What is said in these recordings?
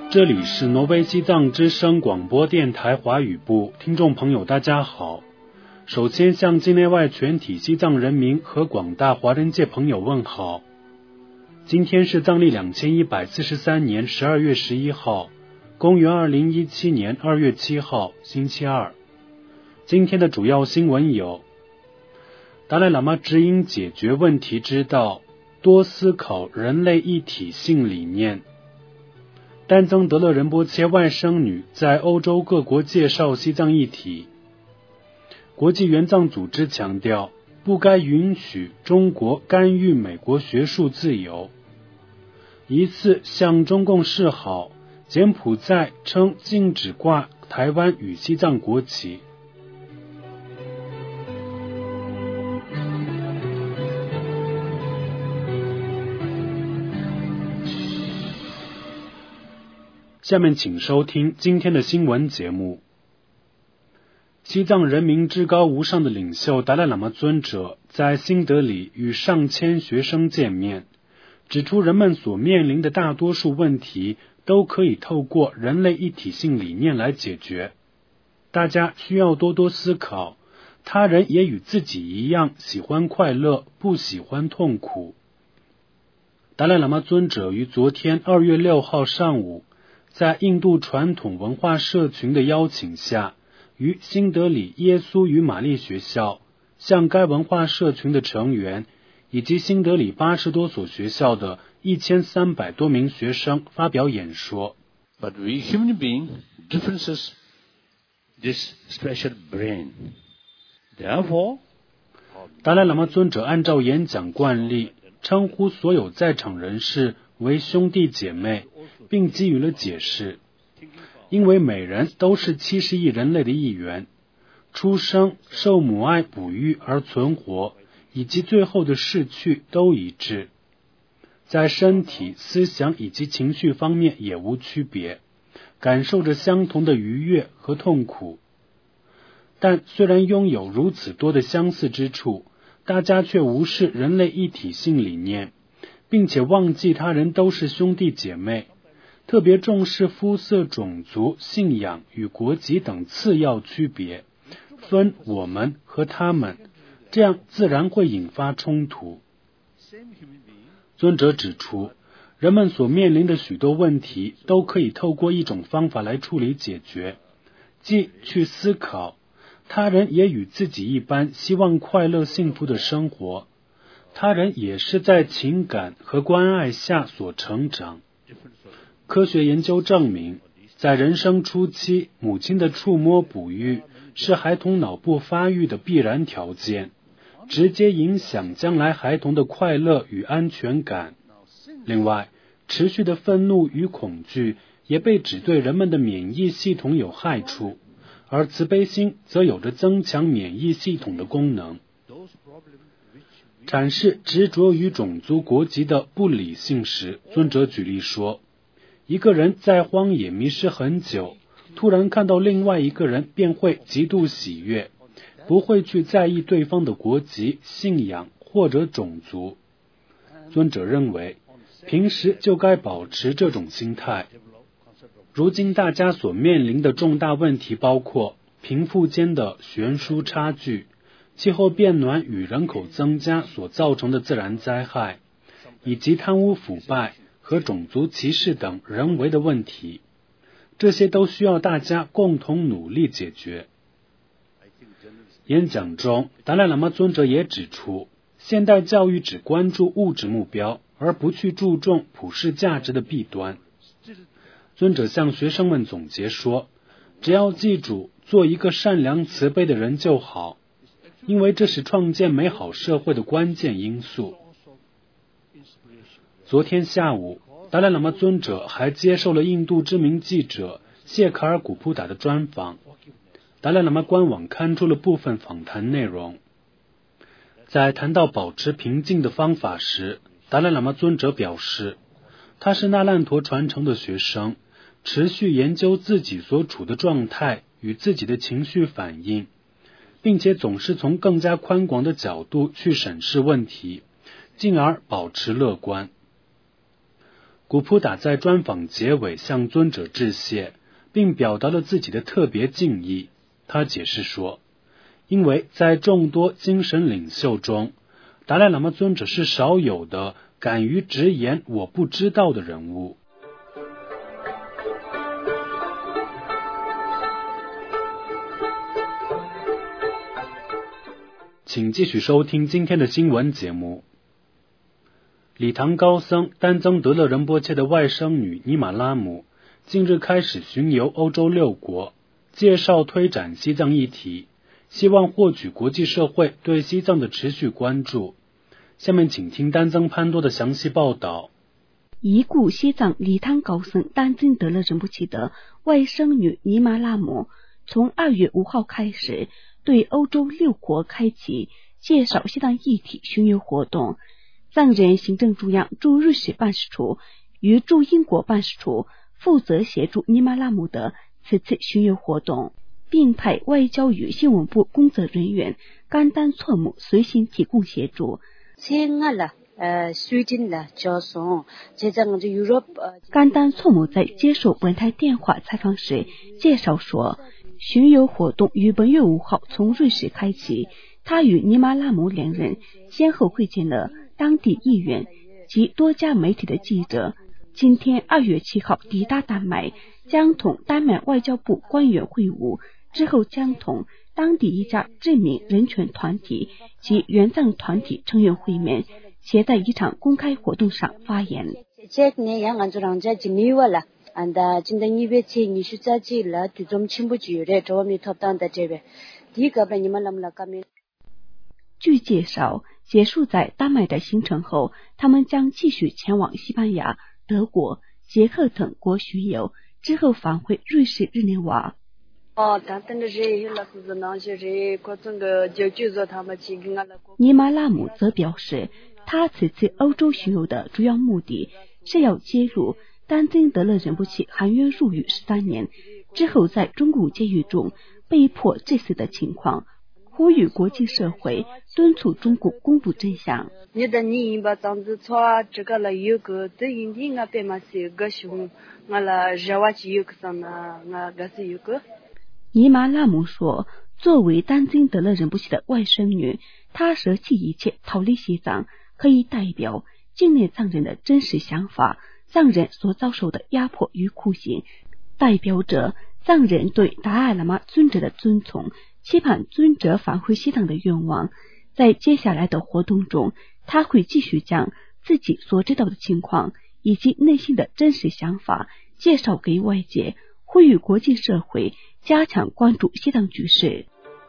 这里是挪威西藏之声广播电台华语部，听众朋友大家好。首先向境内外全体西藏人民和广大华人界朋友问好。今天是藏历2143年12月11号，公元2017年2月7号，星期二。今天的主要新闻有：达赖喇嘛指引解决问题之道，多思考人类一体性理念。丹增德勒仁波切外甥女在欧洲各国介绍西藏一体。国际援藏组织强调，不该允许中国干预美国学术自由。疑似向中共示好，柬埔寨称禁止挂台湾与西藏国旗。下面请收听今天的新闻节目。西藏人民至高无上的领袖达赖喇嘛尊者在新德里与上千学生见面，指出人们所面临的大多数问题都可以透过人类一体性理念来解决。大家需要多多思考，他人也与自己一样喜欢快乐，不喜欢痛苦。达赖喇嘛尊者于昨天2月6号上午，在印度传统文化社群的邀请下，于新德里耶稣与玛丽学校向该文化社群的成员以及新德里80多所学校的1300多名学生发表演说。 But we human being differences this special brain. Therefore, 达赖喇嘛尊者按照演讲惯例，称呼所有在场人士为兄弟姐妹，并给予了解释。因为每人都是70亿人类的一员，出生、受母爱哺育而存活，以及最后的逝去都一致，在身体、思想以及情绪方面也无区别，感受着相同的愉悦和痛苦。但虽然拥有如此多的相似之处，大家却无视人类一体性理念，并且忘记他人都是兄弟姐妹，特别重视肤色、种族、信仰与国籍等次要区别，分我们和他们，这样自然会引发冲突。尊者指出，人们所面临的许多问题都可以透过一种方法来处理解决，即去思考他人也与自己一般希望快乐幸福的生活，他人也是在情感和关爱下所成长。科学研究证明，在人生初期，母亲的触摸哺育是孩童脑部发育的必然条件，直接影响将来孩童的快乐与安全感。另外，持续的愤怒与恐惧也被指对人们的免疫系统有害处，而慈悲心则有着增强免疫系统的功能。阐释执着于种族国籍的不理性时，尊者举例说，一个人在荒野迷失很久，突然看到另外一个人便会极度喜悦，不会去在意对方的国籍、信仰或者种族。尊者认为，平时就该保持这种心态。如今大家所面临的重大问题包括贫富间的悬殊差距、气候变暖与人口增加所造成的自然灾害，以及贪污腐败和种族歧视等人为的问题，这些都需要大家共同努力解决。演讲中，达赖喇嘛尊者也指出，现代教育只关注物质目标，而不去注重普世价值的弊端。尊者向学生们总结说，只要记住做一个善良慈悲的人就好，因为这是创建美好社会的关键因素。昨天下午，达赖喇嘛尊者还接受了印度知名记者谢卡尔古普达的专访。达赖喇嘛官网刊出了部分访谈内容。在谈到保持平静的方法时，达赖喇嘛尊者表示，他是那烂陀传承的学生，持续研究自己所处的状态与自己的情绪反应，并且总是从更加宽广的角度去审视问题，进而保持乐观。 古普达在专访结尾向尊者致谢，并表达了自己的特别敬意。他解释说，因为在众多精神领袖中，达赖喇嘛尊者是少有的敢于直言我不知道的人物。请继续收听今天的新闻节目。礼堂高僧丹增德勒仁波切的外甥女尼玛拉姆近日开始巡游欧洲6国，介绍推展西藏议题，希望获取国际社会对西藏的持续关注。下面请听丹增潘多的详细报道。 已故西藏礼堂高僧丹增德勒仁波切的外甥女尼玛拉姆从2月5号开始对欧洲6国开启介绍西藏议题巡游活动。藏人行政中央驻瑞士办事处与驻英国办事处负责协助尼玛拉姆的此次巡游活动，并派外交与新闻部工作人员甘丹措姆随行提供协助。甘丹措姆在接受本台电话采访时介绍说，巡游活动于本月5号从瑞士开启，他与尼玛拉姆2人先后会见了当地议员及多家媒体的记者。今天2月7号抵达丹麦，将同丹麦外交部官员会晤，之后将同当地一家知名人权团体及援藏团体成员会面，且在一场公开活动上发言。据介绍，结束在丹麦的行程后，他们将继续前往西班牙、德国、捷克等国巡游，之后返回瑞士日内瓦。尼玛拉姆则表示，他此次欧洲巡游的主要目的是要揭露丹增德勒仁波切含冤入狱13年之后在中共监狱中被迫致死的情况，呼吁国际社会敦促中共公布真相。尼玛拉姆说，作为丹增德勒仁波切的外甥女，她舍弃一切逃离西藏，可以代表境内藏人的真实想法，藏人所遭受的压迫与酷刑，代表着藏人对达赖喇嘛尊者的尊崇，期盼尊者返回西藏的愿望。在接下来的活动中，他会继续将自己所知道的情况以及内心的真实想法介绍给外界，呼吁国际社会加强关注西藏局势。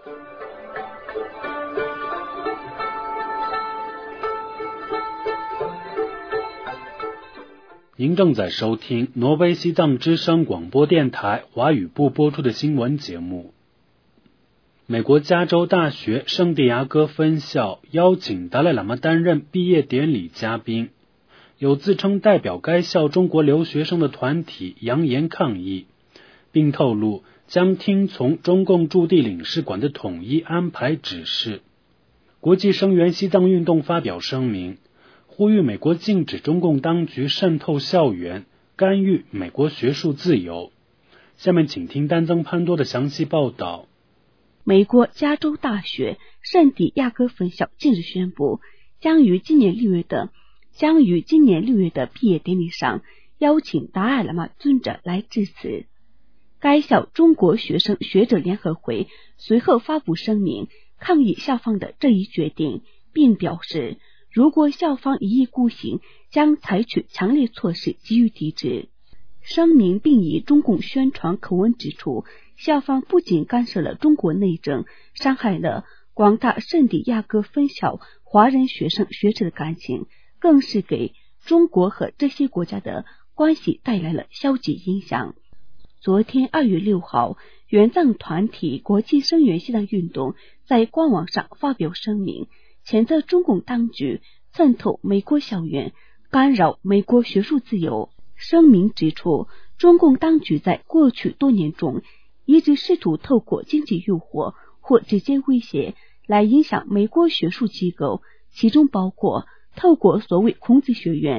您正在收听挪威西藏之声广播电台华语部播出的新闻节目。美国加州大学圣地亚哥分校邀请达赖喇嘛担任毕业典礼嘉宾，有自称代表该校中国留学生的团体扬言抗议，并透露将听从中共驻地领事馆的统一安排指示。国际声援西藏运动发表声明，呼吁美国禁止中共当局渗透校园，干预美国学术自由。下面请听丹增潘多的详细报道。 美国加州大学圣地亚哥分校近日宣布，将于今年6月的毕业典礼上邀请达赖喇嘛尊者来致辞。该校中国学生学者联合会随后发布声明，抗议校方的这一决定，并表示如果校方一意孤行，将采取强烈措施给予抵制。声明并以中共宣传口吻指出，校方不仅干涉了中国内政，伤害了广大圣地亚哥分校华人学生学者的感情，更是给中国和这些国家的关系带来了消极影响。昨天2月6号，援藏团体国际声援西藏运动在官网上发表声明，谴责中共当局渗透美国校园，干扰美国学术自由。声明指出，中共当局在过去多年中一直试图透过经济诱惑或直接威胁来影响美国学术机构，其中包括透过所谓孔子学院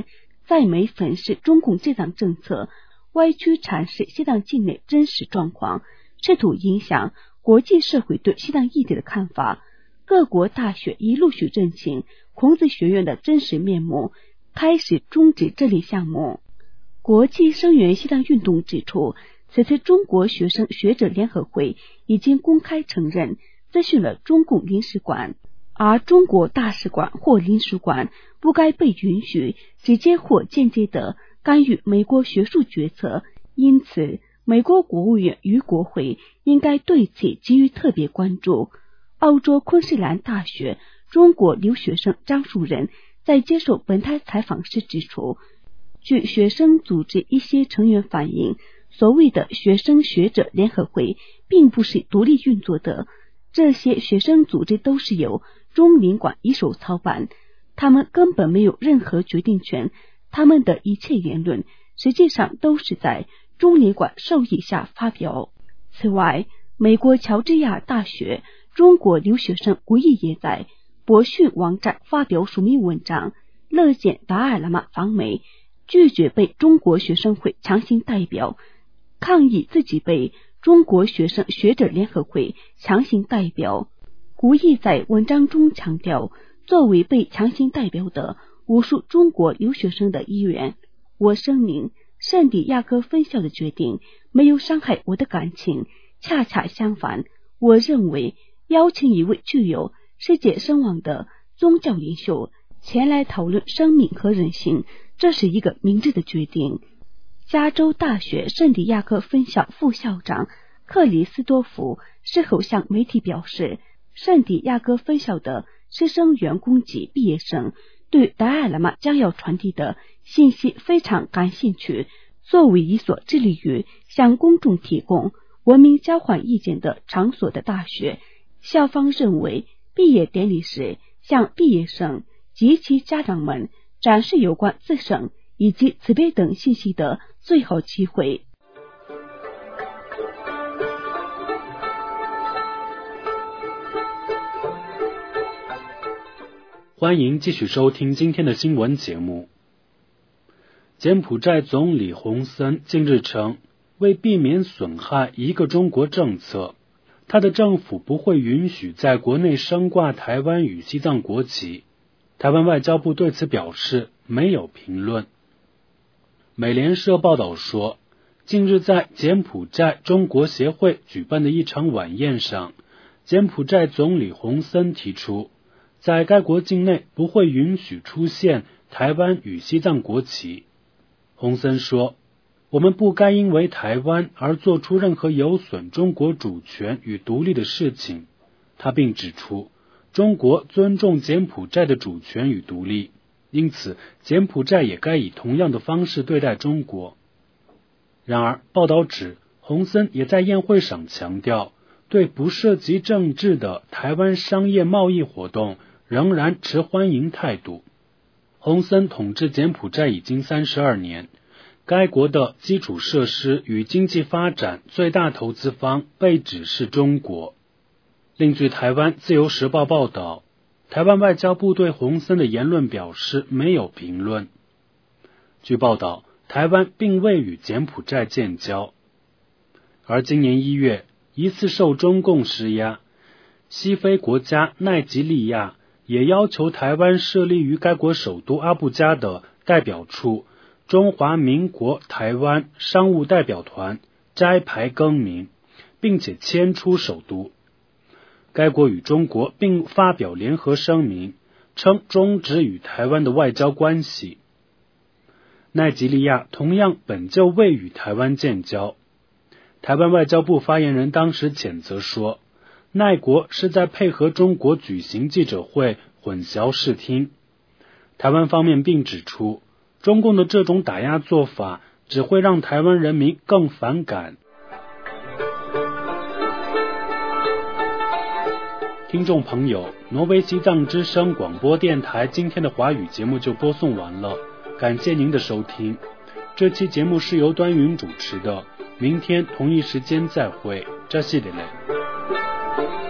在美粉饰中共这党政策，歪曲阐释西藏境内真实状况，试图影响国际社会对西藏议题的看法。各国大学已陆续认清孔子学院的真实面目，开始终止这类项目。国际声援西藏运动指出，此次中国学生学者联合会已经公开承认咨询了中共领事馆，而中国大使馆或领事馆不该被允许直接或间接地干预美国学术决策，因此美国国务院与国会应该对此给予特别关注。澳洲昆士兰大学中国留学生张树人在接受本台采访时指出，据学生组织一些成员反映，所谓的学生学者联合会并不是独立运作的，这些学生组织都是由中领馆一手操办，他们根本没有任何决定权，他们的一切言论实际上都是在中领馆授意下发表。此外，美国乔治亚大学中国留学生古义也在博讯网站发表署名文章，乐见达赖喇嘛访美，拒绝被中国学生会强行代表，抗议自己被中国学生学者联合会强行代表。古义在文章中强调，作为被强行代表的无数中国留学生的一员，我声明圣地亚哥分校的决定没有伤害我的感情，恰恰相反，我认为邀请一位具有世界声望的宗教领袖前来讨论生命和人性，这是一个明智的决定。加州大学圣地亚哥分校副校长克里斯多夫事后向媒体表示，圣地亚哥分校的师生员工及毕业生对达赖喇嘛将要传递的信息非常感兴趣。作为一所致力于向公众提供文明交换意见的场所的大学，校方认为毕业典礼时向毕业生及其家长们展示有关自身以及慈悲等信息的最好机会。 欢迎继续收听今天的新闻节目。柬埔寨总理洪森近日称，为避免损害一个中国政策，他的政府不会允许在国内升挂台湾与西藏国旗。台湾外交部对此表示没有评论。美联社报道说，近日在柬埔寨中国协会举办的一场晚宴上，柬埔寨总理洪森提出，在该国境内不会允许出现台湾与西藏国旗。洪森说，我们不该因为台湾而做出任何有损中国主权与独立的事情。他并指出，中国尊重柬埔寨的主权与独立，因此柬埔寨也该以同样的方式对待中国。然而，报道指，洪森也在宴会上强调，对不涉及政治的台湾商业贸易活动仍然持欢迎态度。洪森统治柬埔寨已经32年，该国的基础设施与经济发展最大投资方被指是中国。另据台湾自由时报报道，台湾外交部对洪森的言论表示没有评论。据报道，台湾并未与柬埔寨建交。而今年1月，疑似受中共施压，西非国家奈及利亚也要求台湾设立于该国首都阿布加的代表处中华民国台湾商务代表团摘牌更名，并且迁出首都。该国与中国并发表联合声明，称终止与台湾的外交关系。奈及利亚同样本就未与台湾建交。台湾外交部发言人当时谴责说，奈国是在配合中国举行记者会，混淆视听。台湾方面并指出，中共的这种打压做法只会让台湾人民更反感。听众朋友，挪威西藏之声广播电台今天的华语节目就播送完了，感谢您的收听。这期节目是由端云主持的，明天同一时间再会，扎西里嘞。